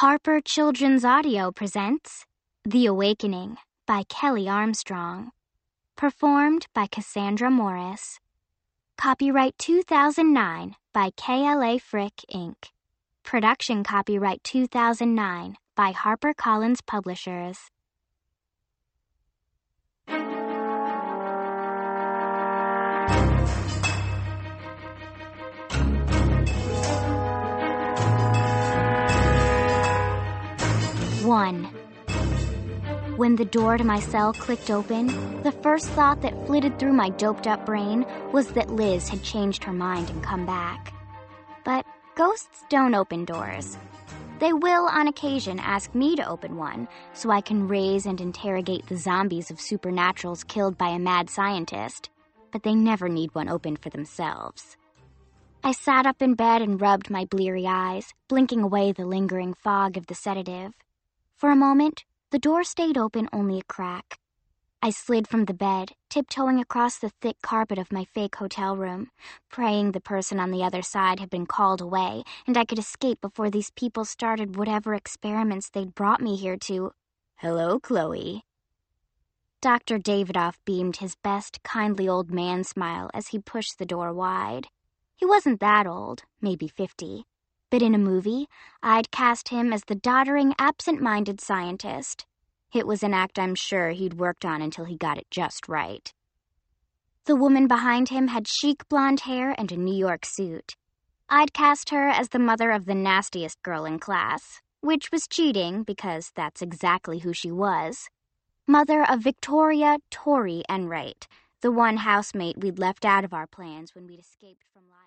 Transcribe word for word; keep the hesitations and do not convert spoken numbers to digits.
Harper Children's Audio presents The Awakening by Kelly Armstrong. Performed by Cassandra Morris. Copyright two thousand nine by K L A Frick, Incorporated. Production copyright two thousand nine by HarperCollins Publishers. One. When the door to my cell clicked open, the first thought that flitted through my doped-up brain was that Liz had changed her mind and come back. But ghosts don't open doors. They will, on occasion, ask me to open one so I can raise and interrogate the zombies of supernaturals killed by a mad scientist, but they never need one opened for themselves. I sat up in bed and rubbed my bleary eyes, blinking away the lingering fog of the sedative. For a moment, the door stayed open only a crack. I slid from the bed, tiptoeing across the thick carpet of my fake hotel room, praying the person on the other side had been called away and I could escape before these people started whatever experiments they'd brought me here to. Hello, Chloe. Doctor Davidoff beamed his best kindly old man smile as he pushed the door wide. He wasn't that old, maybe fifty. But in a movie, I'd cast him as the doddering, absent-minded scientist. It was an act I'm sure he'd worked on until he got it just right. The woman behind him had chic blonde hair and a New York suit. I'd cast her as the mother of the nastiest girl in class, which was cheating because that's exactly who she was. Mother of Victoria Tori Enright, the one housemate we'd left out of our plans when we'd escaped from